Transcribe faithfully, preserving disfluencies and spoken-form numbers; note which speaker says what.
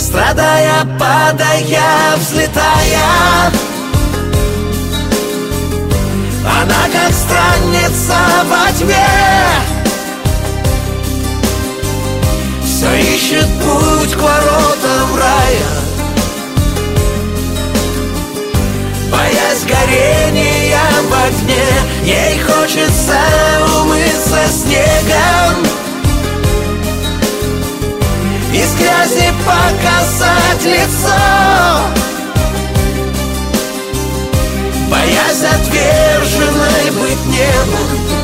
Speaker 1: страдая, падая, взлетая. Она как странница во тьме, все ищет путь к воротам рая. Боясь горения в огне, ей хочется умыться снегом, из грязи показать лицо. Боясь отверженной быть небом,